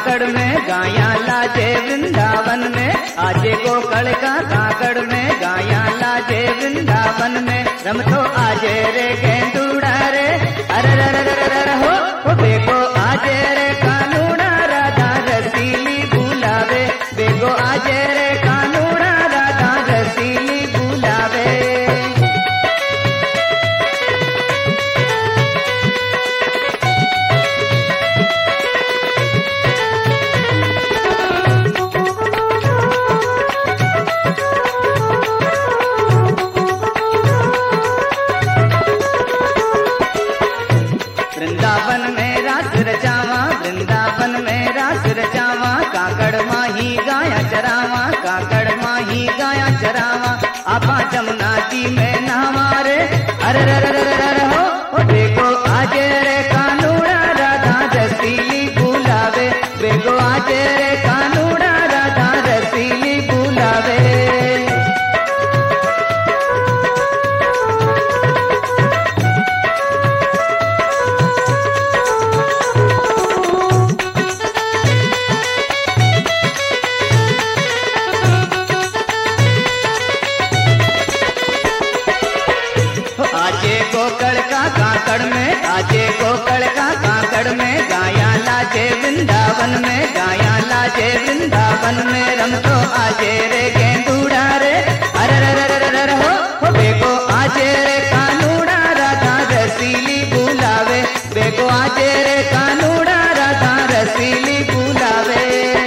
काकड़ में गाया लाजे वृंदावन में, आजे गोकल का काकड़ में गाया लाजे वृंदावन में। रम तो आजे रे गेंदूड़ा रे अरे हो बेगो आजे रे कानूड़ा राधा रसीली बुलावे, बेगो आजे रे कानूड़ा राधा रसीली बुलावे। वृंदावन में रास रचावा, वृंदावन में रास रचावा, काकड़ माही गाया चरावा, काकड़ माही गाया चरावा। आपा जमुना जी में नहवारे अरे हो देखो आजे रे कानूड़ा राधा रसीली बुलावे, देखो आजे रे कानूड़ा राधा रसीली बुलावे। आजे गोकल का काकड़ में, आजे गोकल का काकड़ में गाया लाजे वृंदावन में, गाया लाजे वृंदावन में। रम तो आजे रे गेंदूड़ा रे अरे हो बेगो आजे रे कानूड़ा राधा रसीली बुलावे, बेगो आजे रे कानूड़ा राधा रसीली बुलावे।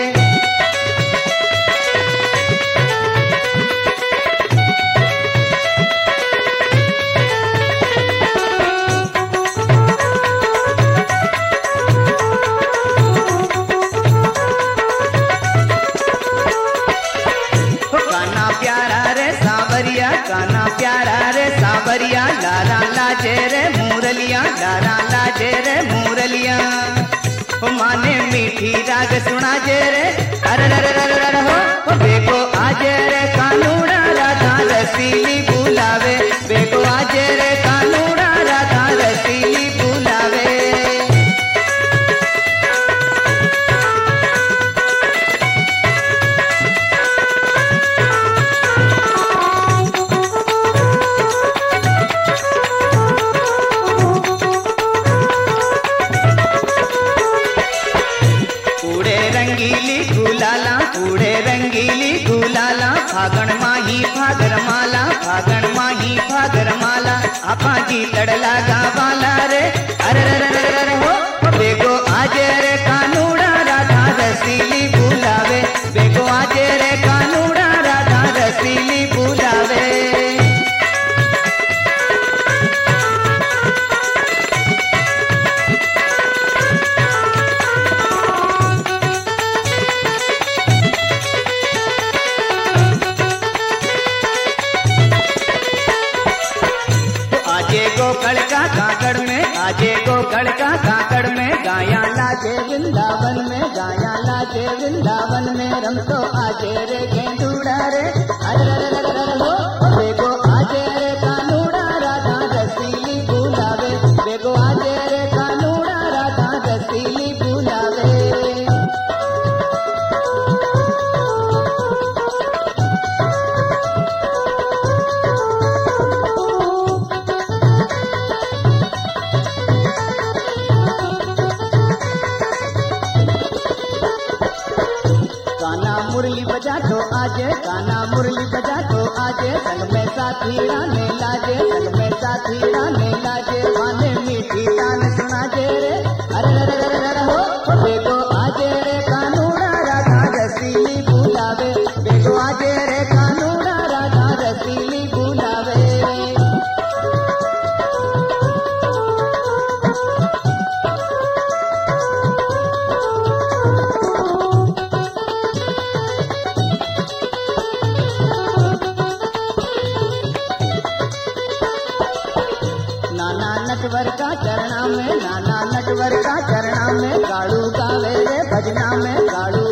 काना प्यारा रे सांवरिया, काना प्यारा रे सांवरिया, लारा लाजे रे मुरलिया, लारा लाजे रे मुरलिया। माने मीठी राग सुना जे रे अरे हो बेगो आजे रे कानूड़ा राधा रसीली बुलावे, बेगो आजे रे कानूड़ा राधा रसीली बुलावे। रंगीली गुलाला कूड़े रंगीली गुलाला, फागण माही फागर माला, फागण माही फागर माला। आपा जी लड़ला गावाला रे अरे हो बेगो आजे रे कानूड़ा राधा रसीली बुलावे, बेगो आजे रे कानूड़ा राधा रसीली बुलावे। आजे गोकल का काकड़ में, आजे गोकल का काकड़ में गाया लाजे वृंदावन में, गाया लाजे वृंदावन में। रम तो आजे रे गेंदूड़ा रे अरे हो बेगो आजे रे कानूड़ा राधा रसीली बुलावे, बेगो आजे रे कानूड़ा राधा रसीली बुलावे। काना मुरली बजा तो आजे, काना मुरली बजा तो आजे, संग में साथी राने लाजे, संग में साथी राने लाजे। माने मीठी तान सुना जे रे अरे हो बेगो आजे रे कानूड़ा राधा रसीली बुलावे, बेगो आजे रे कानूड़ा राधा रसीली बुलावे। नटवर का चरणा में, नाना नटवर का चरणा में, गाड़ू गावे रे भजना में, गाड़ू